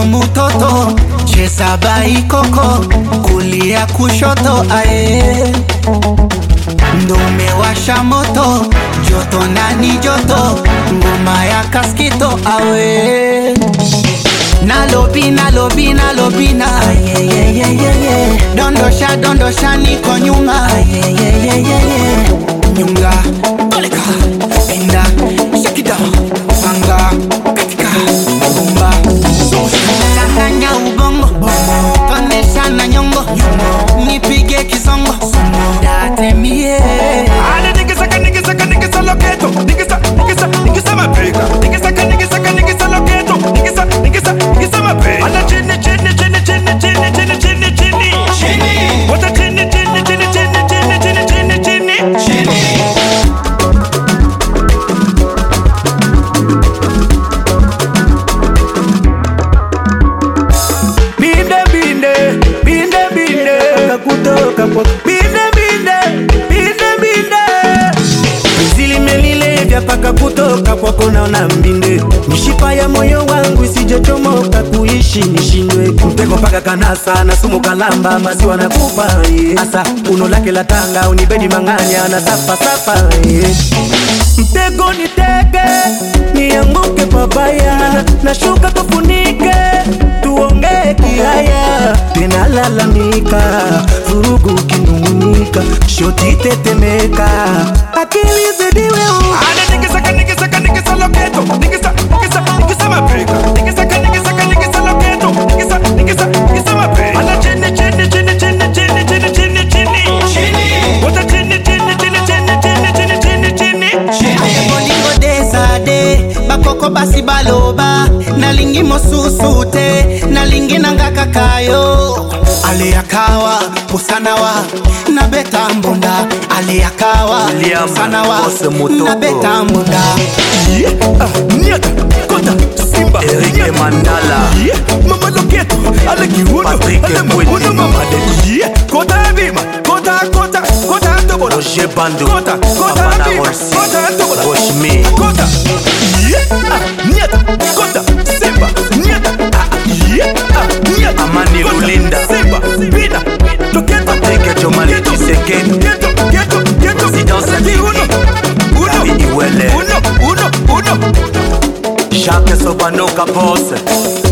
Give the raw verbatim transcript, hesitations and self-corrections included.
mutoto, cheza baikoko, kulia kushoto ae. Ndo umewasha moto, joto nani joto, ngoma ya Kaskito awe. Nalobi nalobi nalobina, dondosha dondosha niko nyuma, nyunga oleka pinda shakida panga katika bomba changanya ubongo tonesha na nyongo nipige kisongo datemie ale nigisa nigisa nigisa loketo nigisa nigisa nigisa mapeka nigisa nigisa nigisa loketo nigisa nigisa nigisa mapeka ala chini chini chini chini chini chini chini chini chini wata chini chini chini chini chini chini chini chini chini binde binde binde binde kutoka kwa binde binde binde binde zili melile vya paka kutoka kwa kona na mbinde mishipa ya moyo wangu isijechomoka kuishi nishindwe mtego paka kanasa na sumu kalamba maziwa na kupa asa uno lake la tanga unibedi manganya na safa safa mtego ni tege nianguke pabaya na shuka tufunike tuonge kihaya tena lalamika vurugu kinungunika shoti tetemeka akili zidiwe ana nigisa nigisa nigisa loketo nigisa nigisa nigisa mapeka nigisa nigisa nigisa loketo nigisa nigisa nigisa mapeka ana chini chini chini chini chini chini chini chini chini wata chini chini chini chini chini chini chini chini bolingo desade bakoko basi baloba nalingi mosusute nalingi nangaka kayo ale akawa pusanawa na beta mbunda ale akawa pusanawa na beta mbunda Niata kota simba Eric Mandala mama loketo ale kiuno ale mabuno mama de kota bima kota kota kota tobola Roger Bandu kota kota bima kota tobola Oshmi kota niata kota simba niata niata Amani Lulinda simba bina loketo Patrick Jomali Tshisekedi keto keto keto Sidansa uno uno David Iwele uno uno uno Jacques Sobano Kapose